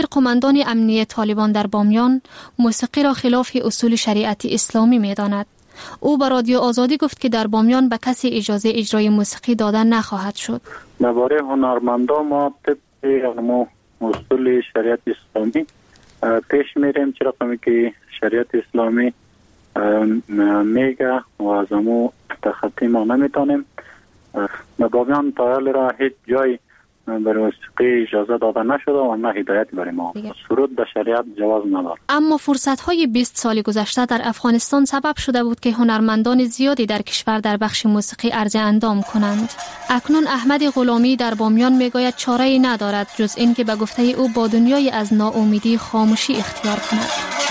قماندان امنیه طالبان در بامیان موسیقی را خلاف اصول شریعت اسلامی می‌داند. او به رادیو آزادی گفت که در بامیان به کسی اجازه اجرای موسیقی دادن نخواهد شد. درباره هنرمندان ما طبق اصول شریعت اسلامی پیش میریم، چه رقمی که شریعت اسلامی میگه و از امو تخطی ما نمیتونیم. در بامیان تایل را هیچ جای برای موسیقی اجازه داده نشده و نه هدایت برای ما. سرود در شریعت جواز ندارد. اما فرصت‌های 20 سال گذشته در افغانستان سبب شده بود که هنرمندان زیادی در کشور در بخش موسیقی عرض اندام کنند. اکنون احمد غلامی در بامیان میگوید چاره‌ای ندارد جز این که به گفته او با دنیای از ناامیدی خاموشی اختیار کند.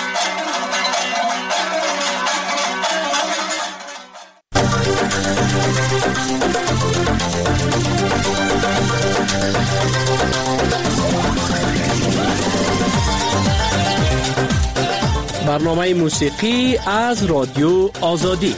برنامه موسیقی از رادیو آزادی.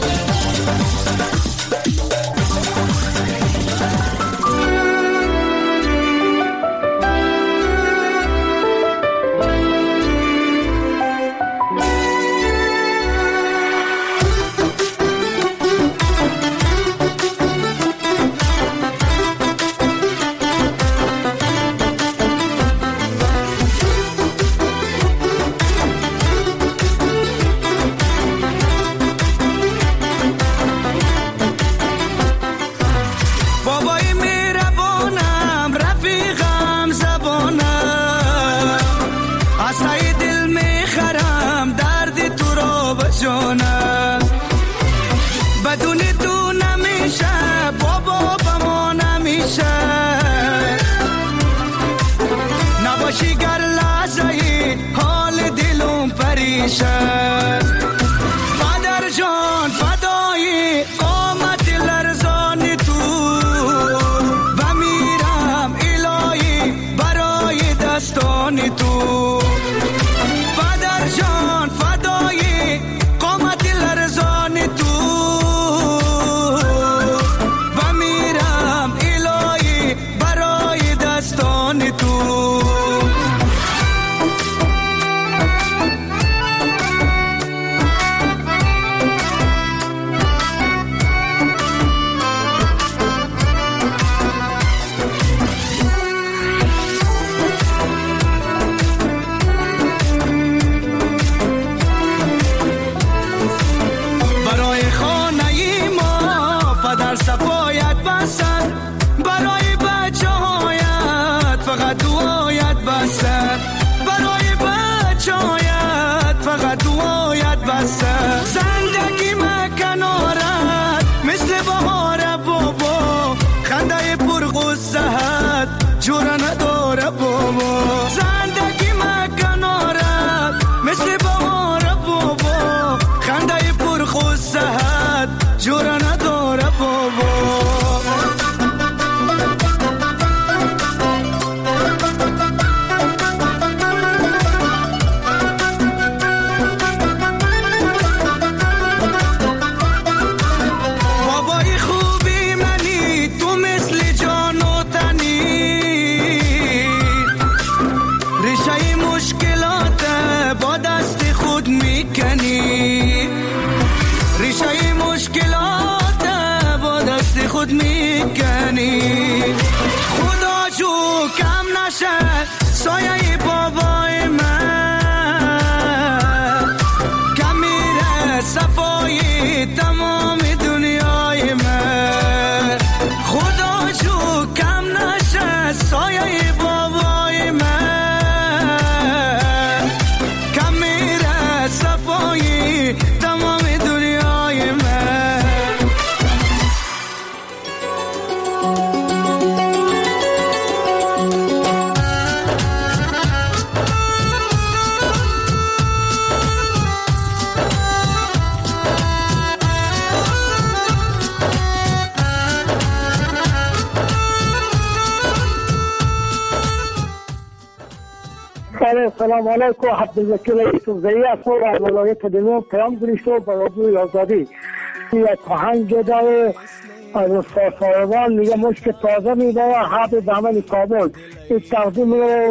سلام علیکم. عبدالوکیل یوسفزئی هستم از ولایت دمام. پیام گذاشتم به رادیوی آزادی. یک آهنگ داره از استاد میگه مشک تازه میبره حب دامن کابل. این تقدیم رو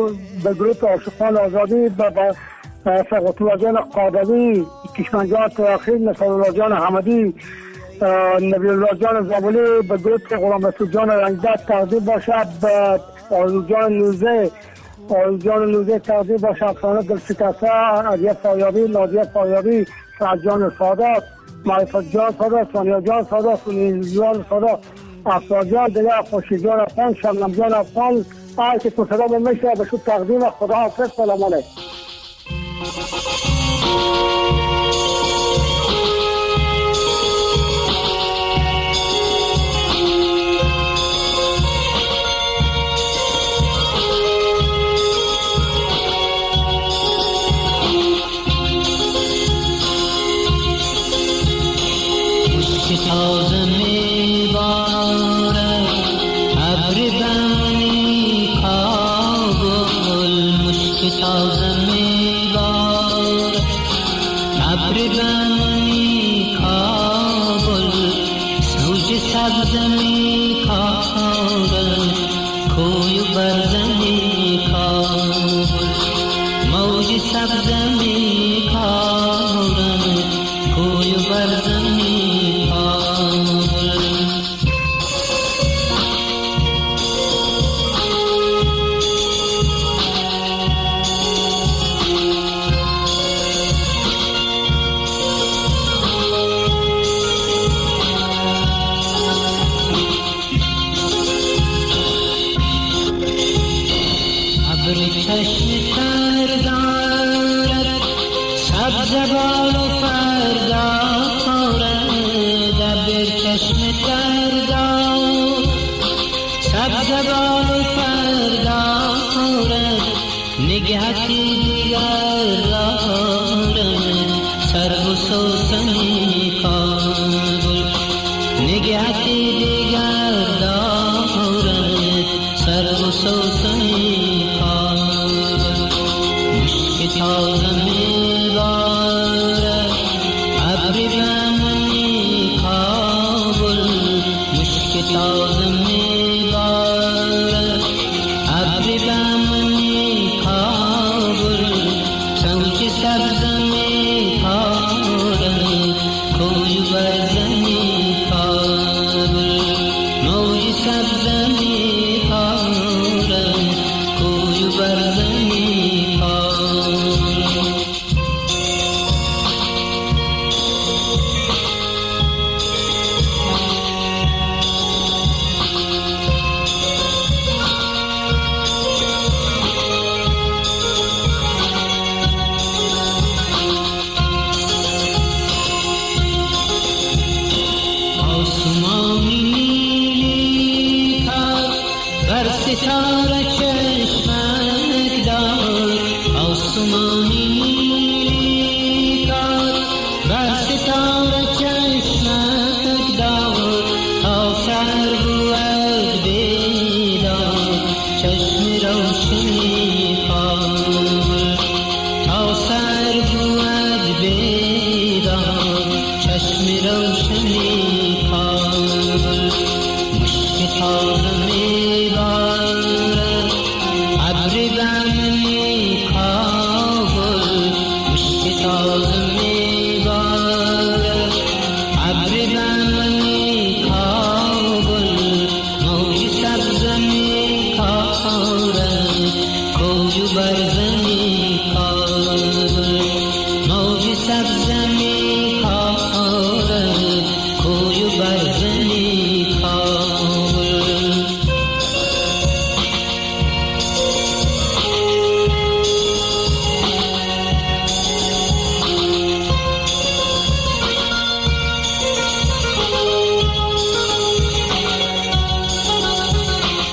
به گروه عاشقان آزادی، به سقط‌الله جان قادری، کشمنجان تراخیر، نصرالله جان حمدی، نبی الله جان زابلی، به گروه غلام رسول جان رنگدست تقدیم باشد، به آرزو جان نوزه تقدیم باشد، افسانه دلشکسته، علیه فایابی، نادیه فایابی، سعد جان سادات، معرفت جان سادات، ثانیه جان سادات، سنیل جان سادات، افسار جان دیگه، خوشی جان افغان، شبنم جان افغان، هر که تو صدا بمیشه به شد تقدیم. خدا حافظ. سلام علیکم. تازه میبارد ابر بنی کابل، مشک تازه میبارد ابر بنی کابل، سوج سبز میکارد کوی و برزنی کابل، موج سبز میکارد کوی و برزنی نگهتی دیگر دارد سر و سوسنی کابل، نگهتی دیگر دارد سر و سوسنی کابل، مشک تازه میبارد ابر بنی کابل، مشک تازه میبارد ابر بنی کابل، سوج سبز میکارد کوی برزنی کابل، موج سبز میکارد کوی برزنی کابل. ستاره چشمک دار، آسمانی نیلی کار، بر ستاره چشمک دار، تا سر بود بیدار چشم روشنی کابل، تا سر بود بیدار چشم روشنی کابل، مشک تازه میبارد ابر بنی کابل، مشک تازه میبارد ابر بنی کابل، موج سبز میکارد کوی و برزنی کابل، موج سبز میکارد کوی و برزنی کابل.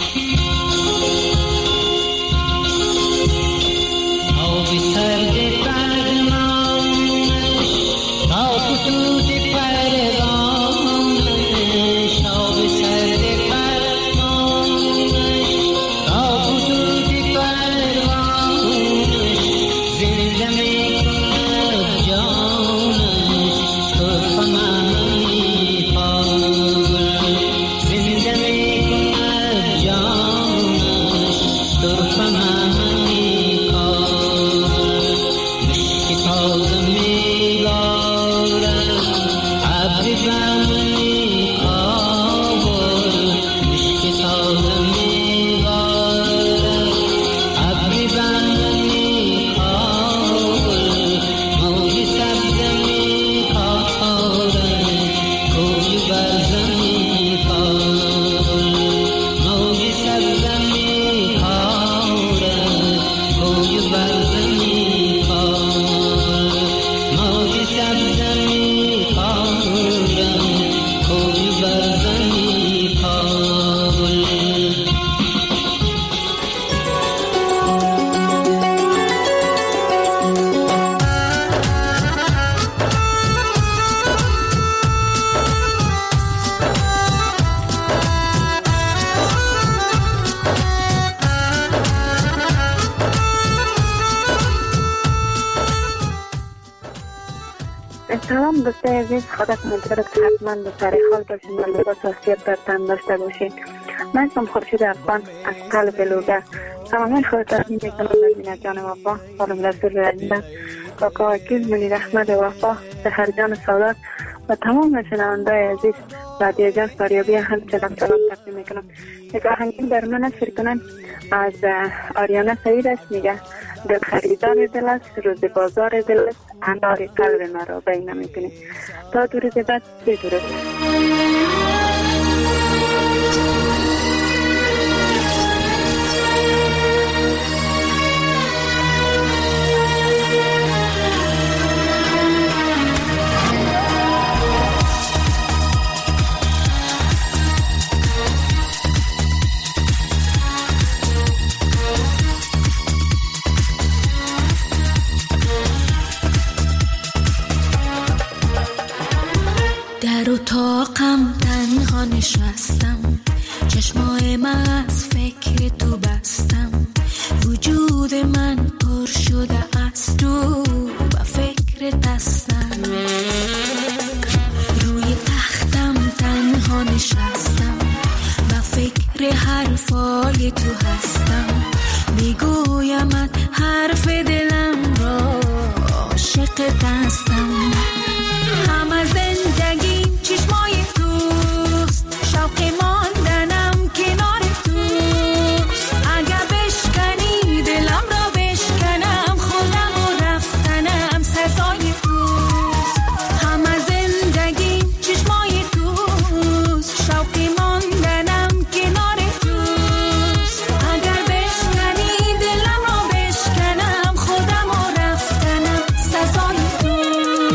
آب سرد کوی برزنی کار موج سبزنی کارم کوی برزنی کار سلام دوستای عزیز، خودتون امیدوارم که حتما به سر حال باشین و لباس و خصوصیت در تن داشته باشین. من اسمم خورشید افغان از قلب لوده. تمامی خودتون میکنم نبینه جان وفا، خانم رسول عزیزم، کاکا وکیل، منیر احمد وفا، سحر جان سادات و تمام شنونده‌های عزیز رادیو جان فاریابی همچنان سلام تقدیم میکنم. یک آهنگی در من نشر کنن از آریانا سعید است، میگه دل خریدار دل است، روز بازار دل است، انار قلب مرا بین میکنی. تا دو روز بعد بدرود. در اتاقم تنها نشستم، چشمای من از فکر تو بستم، وجود من پر شده از تو و فکر دستم. روی تختم تنها نشستم و فکر حرفای تو هستم، میگویمت حرف دلم را، عاشق دستم. همه زندگیم چشمای توست، شوق ماندنم کنار توست. اگه بشکنی دلم را بشکنم، خودم و رفتنم سزای توست. همه زندگیم چشمای توست، شوق ماندنم کنار توست. اگر بشکنی دلم را بشکنم، خودم و رفتنم سزای توست.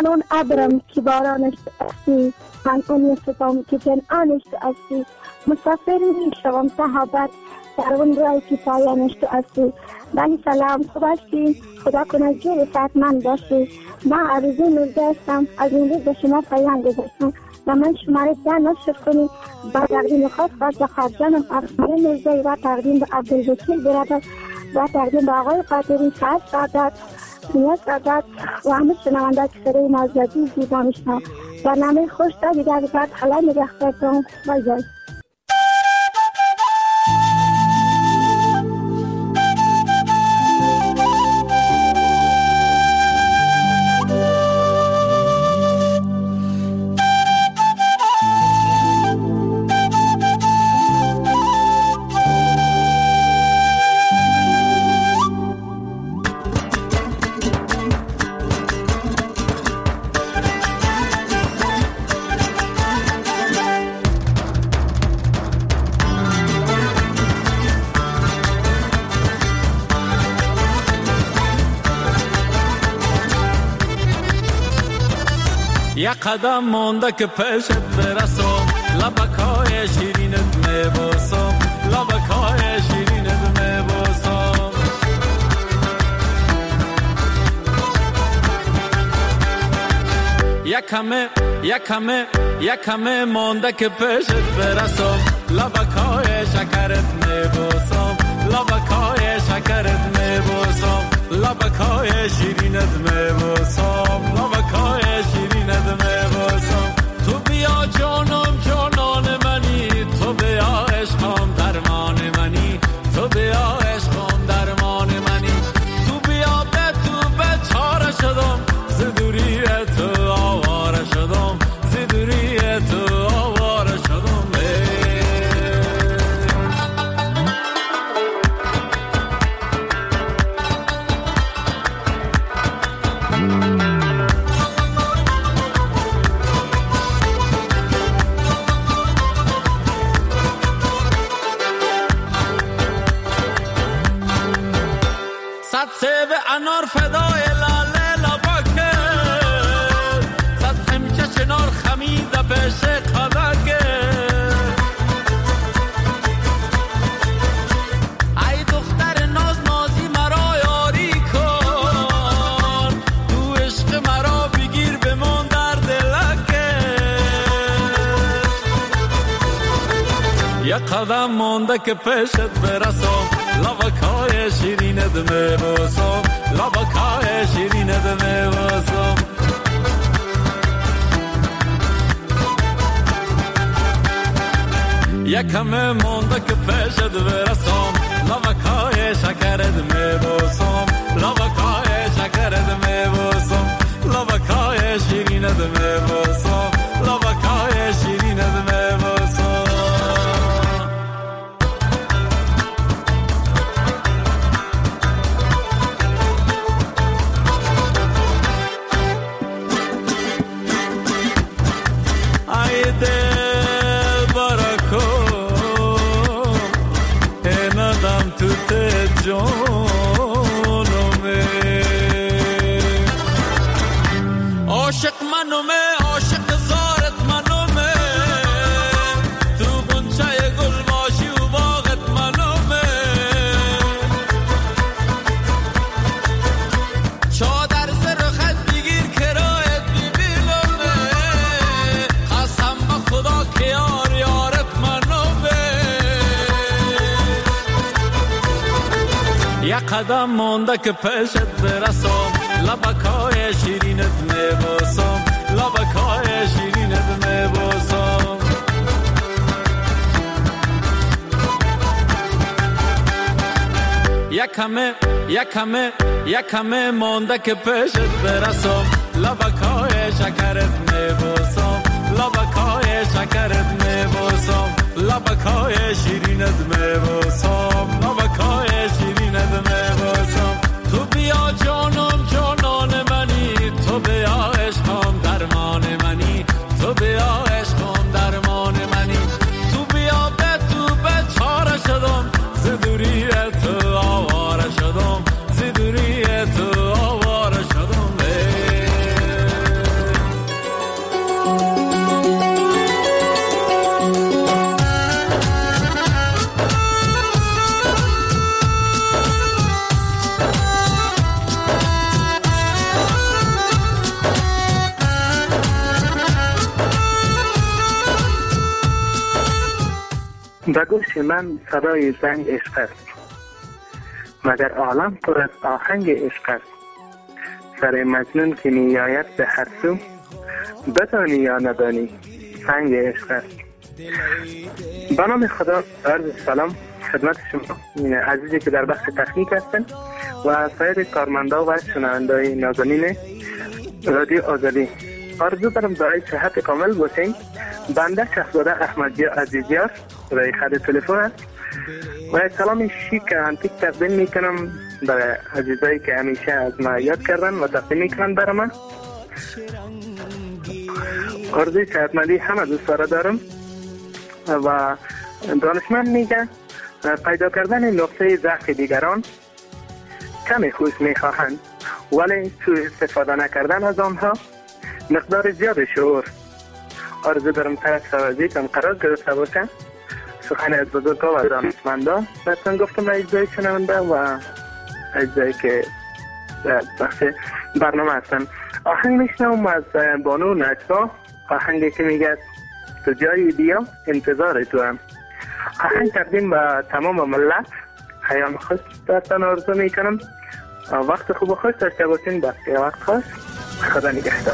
من اون ابرم که بارانش هستی، من اون ستم که جنانش هستی، مسافر می شوم صحابت در اون رای که پایانش تو هستی. بله سلام، خوب هستی؟ خدا کنه جور صحتمند باشی. من عروضی نورده هستم، از این روز به شما پیام گذاشتم و من شماره 10 نشر کنی با تقدیم خاص به خواهرجانم افسانه نورده و تقدیم به عبدالوکیل برادر و تقدیم به آقای قادری سعد سعادت نیاز سعادت و همه شنونده که صدای نازدی زیبا میشنم. برنامه خوش تا دیگر بعد حالا نگهدارتون. بای بای. یک قدم مونده که پیشت برسم، لبکای شیرینت میبوسم، لبکای شیرینت میبوسم. یک کمه مونده که پیشت برسم، لبکای شکرت میبوسم، لبکای شکرت میبوسم، لبکای شیرینت میبوسم، لبکای شیرینت میبوسم. تو بیا جانم جانان منی، تو بیا عشقم درمان منی، تو بیا عشقم درمان منی. تو بیا به چاره شدم، ز دوری تو آواره شدم، ز دوری تو آواره شدم. صد سیب انار فدای لاله لبکه، صد خمچه چنار خمیده پیش قدکه. ای دختر ناز نازی مرا یاری کن، تو عشق مرا بگیر بمون در دلکه. یک قدم مونده که پیشت برسم، لبکای شیرینت میبوسم، لبکای شیرینت میبوسم. یک کمه مونده که پیشت برسم، لبکای شکرت میبوسم، لبکای شکرت میبوسم، لبکای شیرینت میبوسم، لبکای شیرینت میبوسم. عاشق منومه، عاشق زارت منومه، تو گنچه گل باشی و باغت منومه. چادر سر خط بگیر کرایت ببینمه، قسم به خدا که یار یارت منومه. یک قدم مونده که پیشت برسم، لبکای شیرینت میبوسم، لبکای شیرینت میبوسم. یک کمه مونده که پیشت برسم، لبکای شکرت میبوسم، لبکای شکرت میبوسم، لبکای شیرینت میبوسم، لبکای شیرینت میبوسم. تو بیا جانم جانان منی، تو بیا عشقم درمان منی، تو بیا عشقم درمان منی. تو بیا به چاره شدم، ز دوری تو آواره شدم، ز دوری تو آواره شدم. به گوش من صدای زنگ عشق است، مگر عالم پر از آهنگ عشق است. سر مجنون که می آید به هر سو، بدانی یا ندانی سنگ عشق است. به نام خدا، عرض سلام خدمت شما عزیزی که در بخش تکنیک هستن و سایر کارمندا و شنونده‌های نازنین رادیو آزادی. آرزو دارم برای صحت کامل باشین. بنده شهزاده احمدی عزیزیار برای خط تلفن است و سلام شیک انتیک تقدیم میکنم برای عزیزایی که همیشه از ما یاد کردن و تقدیم میکنن برای من. آرزوی صحتمندی همه دوستان دارم و دانشمند میگه پیدا کردن نقطه ضعف دیگران کمی خوش میخواهند، ولی سوء استفاده نکردن از آنها مقدار زیاد شعور. آرزو دارم طرف سوازی کم قرار گرفته باشم. سخن از بزرگا و دانشمندا مثلا گفتم اجزای شنونده و اجزایی که بخش برنامه هستن. آهنگ میشنم از بانو نجوا، آهنگی که میگه تو جایی بیا انتظار تو هم. آهنگ تقدیم به تمام ملت، حیام خوش داشتن آرزو میکنم. وقت خوب و خوش داشته باشین. بخشی وقت خوش، خدا نگهدار.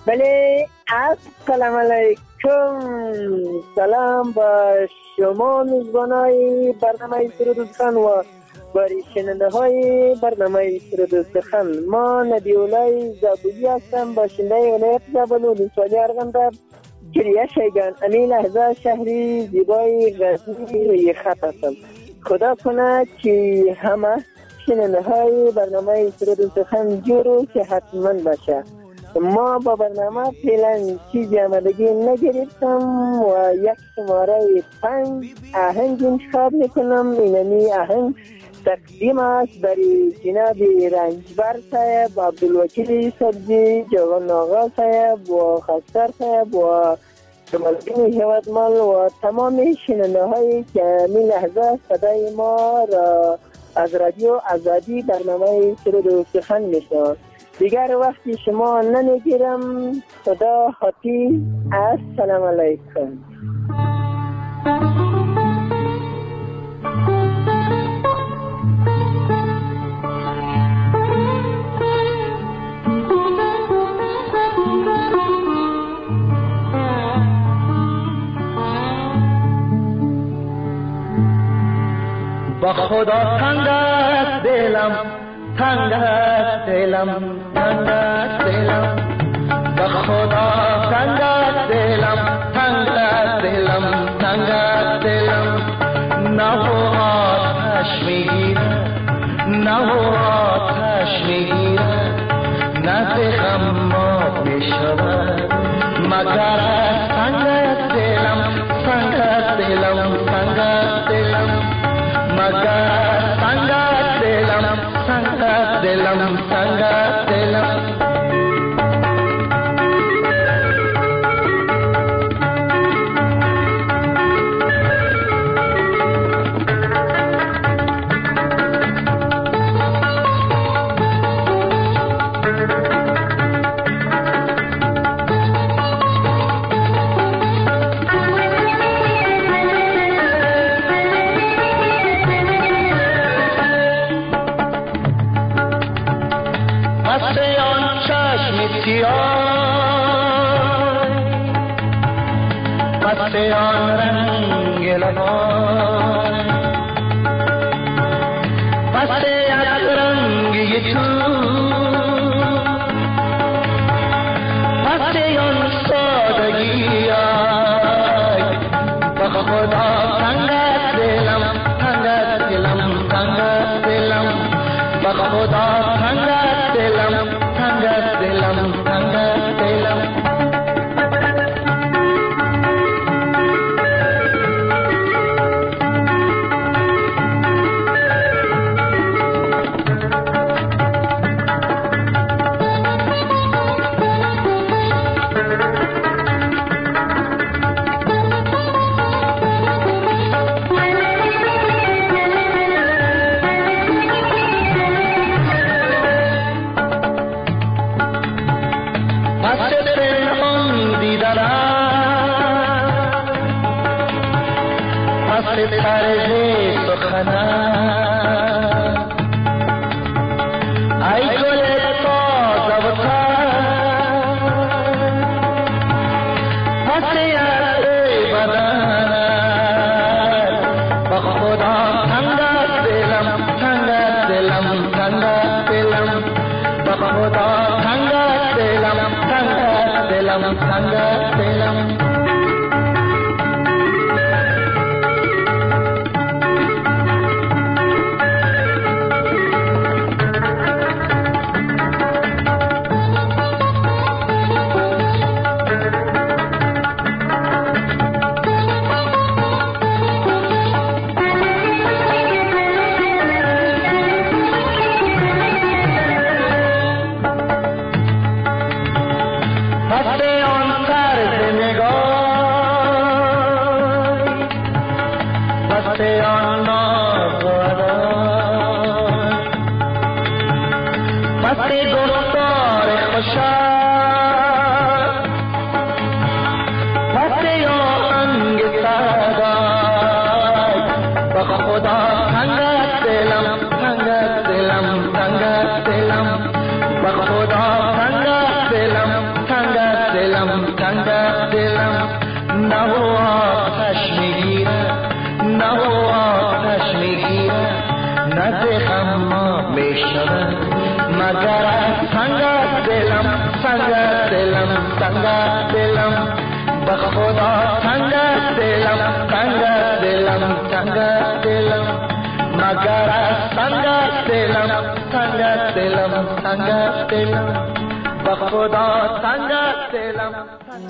بله السلام علیکم. سلام با شما میزبانای برنامه سرود سخن و باری شننده های برنامه سرود سخن. ما نبیولای زابولی هستم، باشنده ولایت زابل و ولسوالی ارغنداب کریه شیگان. امی لحظه شهری زیبای غزنی روی خط هستم. خدا کنه که همه شننده های برنامه سرود سخن جور و صحتمند باشه. ما با برنامه فعلا چیزی آمدگی نگرفتم و یک شماره 5 آهنگ انتخاب میکنم. اینمی آهنگ تقدیم است برای جناب رنجبر صاحب، عبدالوکیل سبزی، جوان آقا صاحب و خستر صاحب و جمالدین هیوتمال و تمام شننده هایی که می لحظه صدای ما را از رادیو آزادی برنامه سرود و سخن میشنوند. دیگر وقتی شما نمیگیرم. خدا حافظ. السلام علیکم. با خدا تنگ است دلم، تنگ است دلم، تنگ است دلم. با خدا تنگ است دلم، تنگ است دلم، تنگ است دلم. نه و آتش میگیرد، نه و آتش میگیرد، نه ز غم مات میشود. مگر از تنگ است دلم، تنگ است دلم، تنگ است دلم. مگر تنگ است دلم، تنگ است دلم، تنگ است دلم. پس آن رنگ لبان، پس از رنگ تو، پس آن سادگی آی. با خدا تنگ است دلم، تنگ است دلم، تنگ است دلم. با خدا تنگ است دلم، تنگ است دلم، تنگ است دلم. خدا تنگ است دلم، تنگ است مگر سنگ دلم سنگ دلم سنگ دلم به خدا سنگ دلم سنگ دلم سنگ دلم مگر سنگ دلم سنگ دلم سنگ دلم به خدا سنگ دلم.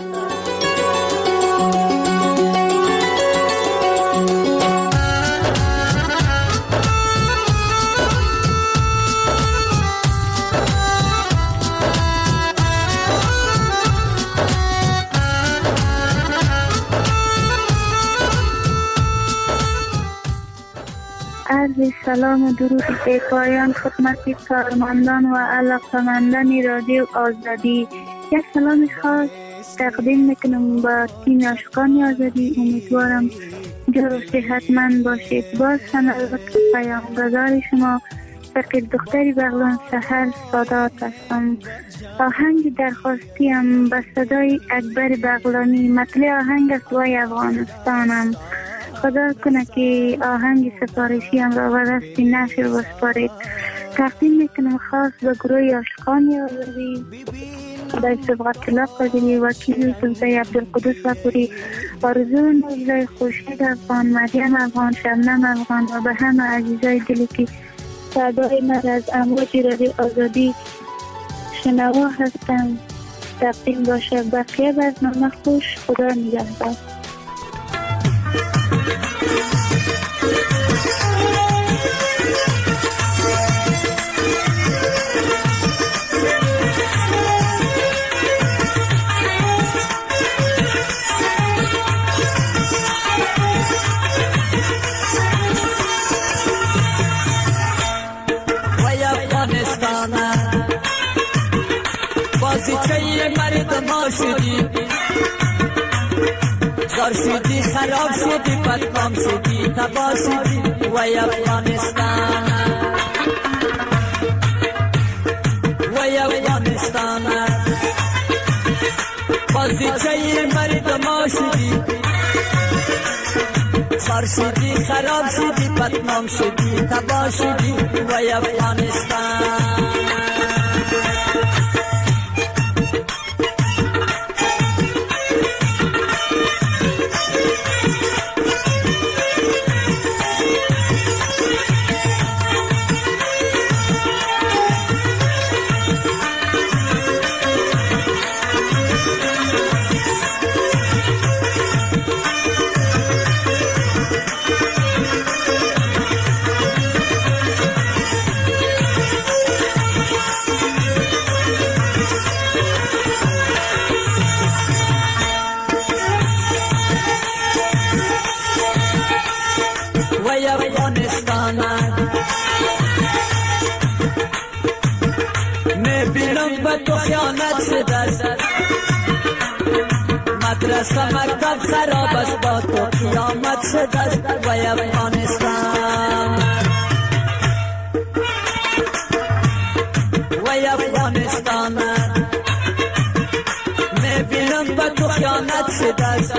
عرض سلام و درود بی‌پایان خدمت کارمندان و علاقه‌مندان رادیو آزادی. یک سلام خاص تقدیم میکنم با تیم عاشقان آزادی. امیدوارم جور و صحتمند باشید. باز هم البته پیامگذار شما فقیر دختری بغلان سحر سادات هستم. آهنگ درخواستیم به صدای اکبر بغلانی، مطلع آهنگ است وای افغانستانم. خدا کنه که آهنگ سفارشی هم را به دست نشر بسپارید. تقدیم میکنم خاص به گروه عاشقان آزادی، خدای صبغت الله قادری، وکیل سلطه عبدالقدوس وپوری، آرزو نوزای خورشید افغان، مریم افغان، شبنم افغان و به همه عزیزای دلی که صدای من از امواج رادیو آزادی شنوا هستم تقدیم باشه. بقیه برنامه خوش. خدا نگهدار. بازیچه مردم شدی، زار شدی، خراب شدی، بدنام شدی، تباه شدی وای افغانستان، وای افغانستان. بازیچه مردم شدی، زار شدی، خراب شدی، بدنام شدی، تباه شدی وای افغانستان. تو خیانت شده است، مدرسه مکتب خراب است، با تو قیامت شده است وای افغانستان، وای افغانستان. میبینم با تو خیانت شده است،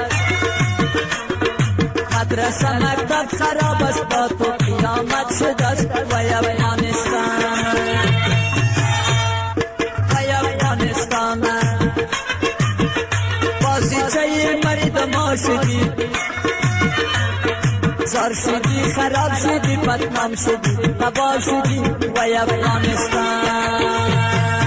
مدرسه مکتب خراب است، با تو قیامت شده است وای افغانستان. بازیچه مردم شدی، زار شدی، خراب شدی، بدنام شدی، تباه شدی وای افغانستان.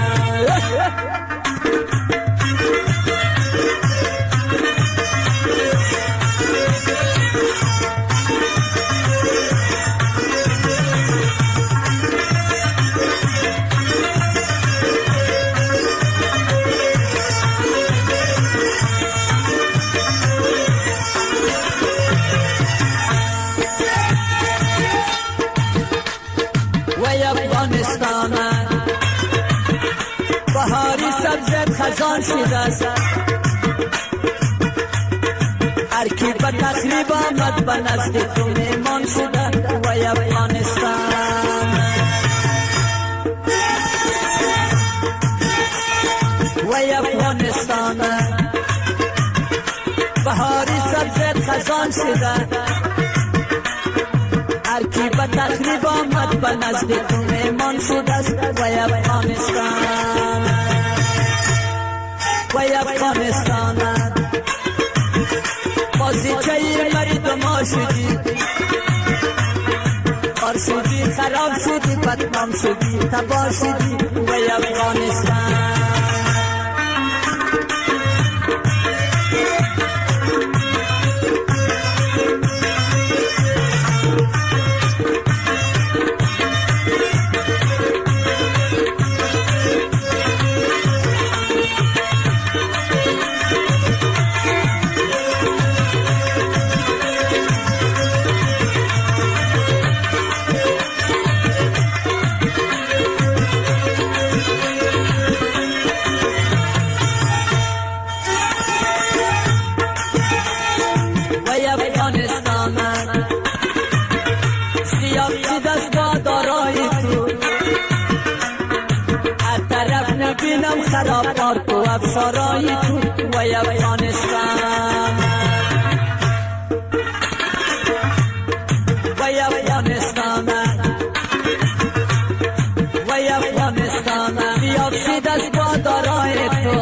بهاری سبزت خزان شده است، هر کی به تخریب آمد به نزد تو میمان شده وای افغانستان، وای افغانستان. بهاری سبزت خزان شده، هر کی به تخریب آمد به نزد تو میمان شده است وای افغانستان وای افغانستان بازیچه مردم ما شدی خار شدی خراب شدی بدنام شدی تباه شدی وای افغانستان بینم خراب کار تو افسارای تو وای افغانستان وای افغانستان وای افغانستان سیاب شد از بادارای تو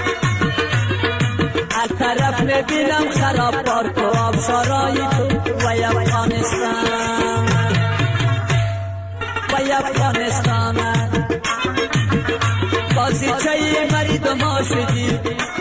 هر طرف میبینم خراب کار تو افسارای تو وای افغانستان وای افغانستان بازیچه مردم ما شدی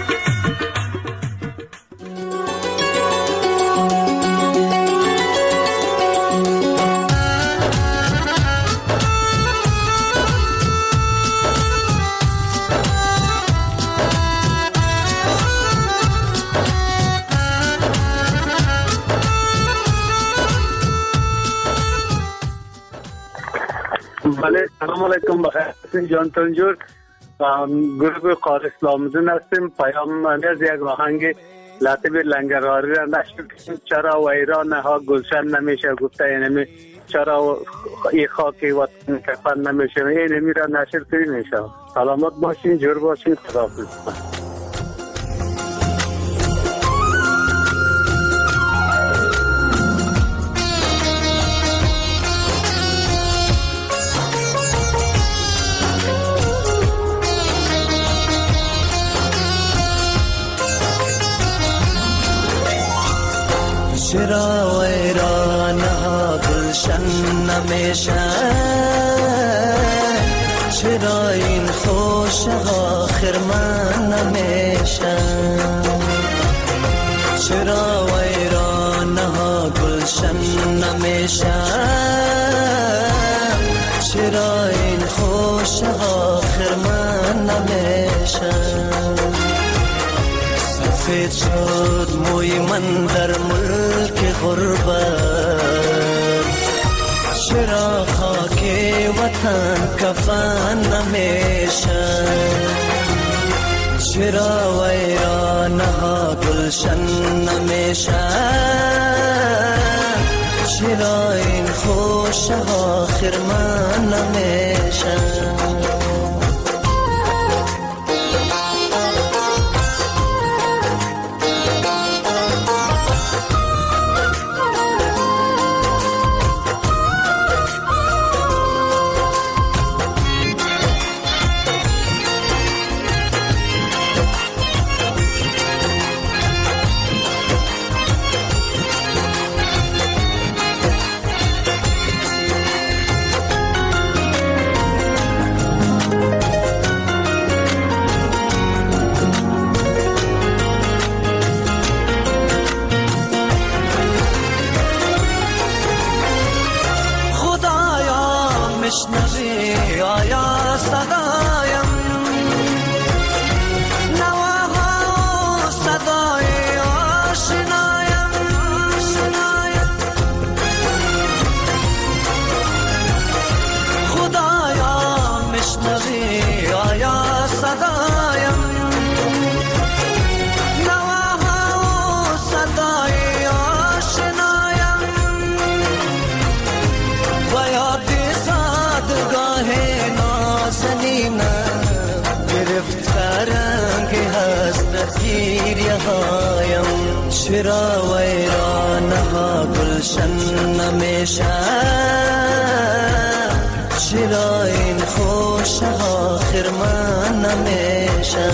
بله سلام علیکم بخیر جان تنجور گروه قار اسلامزون هستیم. پیام از یک آهنگ لطیف لنگرهاری را نشر کنیم. چرا ویران ها گلشن نمیشه گفته اینمی چرا ای خاکی وطن کفن نمیشه اینمی را نشر کنیم انشاءالله. سلامت باشین جور باشین خداحافظ. چرا ویران ها گلشن نمیشه چرا این خوش ها خرمن نمیشه چرا ویران ها گلشن نمیشه چرا این خوش ها خرمن نمیشه سفید شد موی من در ملک غربت چرا خاک وطن کفن نمیشه چرا ویران ها گلشن نمیشه چرا این خوش ها خرمن نمیشه بشنوی آیا صدایم نواها صدای آشنایم خدایا مشنوی آیا صدایم نواها صدای آشنایم و یاد گاه نازنینم گرفتار رنگ حسرت گیریه هایم چرا ویرانه ها گلشن نمیشه چرا این خوش آخر من نمیشه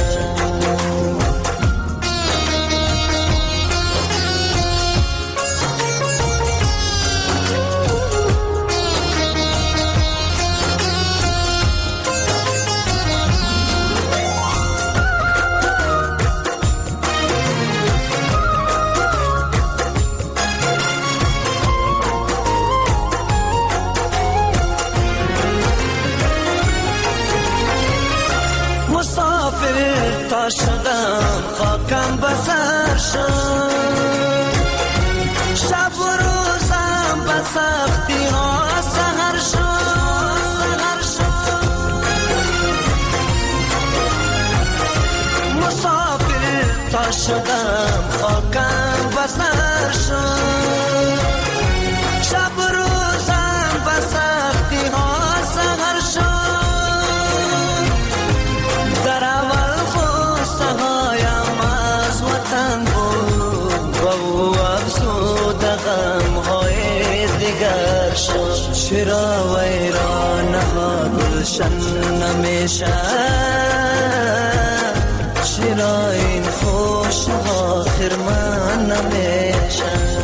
شدم خاکم بسر شد شب و روزم به سختی ها سهر شد مسافر تا شدم خاکم بسر شد شب و روزم به سختی ها سهر شد چرا ویران ها گلشن نمیشه چرا این خوش آخر من نمیشه